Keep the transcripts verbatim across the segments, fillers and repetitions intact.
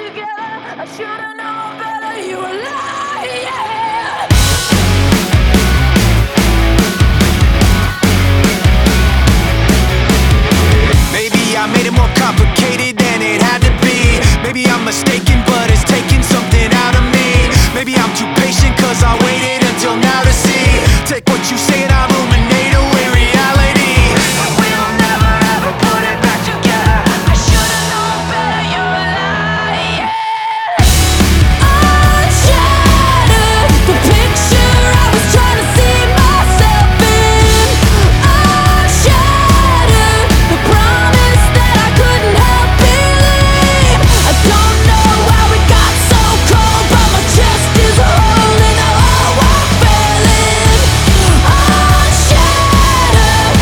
together. I should've known better. You were lying. Maybe I made it more complicated than it had to be. Maybe I'm mistaken, but it's taking something out of me. Maybe I'm too patient, cause I waited until now to see. Take what you say and I ruminate away reality. We'll never ever put it back together. I should've known better. You were lying. Unshattered, the picture I was trying to see myself in. Unshattered, the promise that I couldn't help believe. I don't know how it got so cold, but my chest is holding all I'm feeling. Unshattered,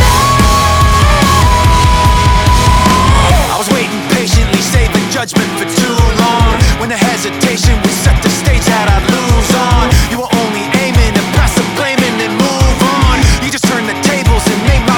I was waiting patiently, saving judgment for too long. When the hesitation would set the stage that I'd lose on. You were only aiming to pass the blame and then move on. You just turned the tables and made my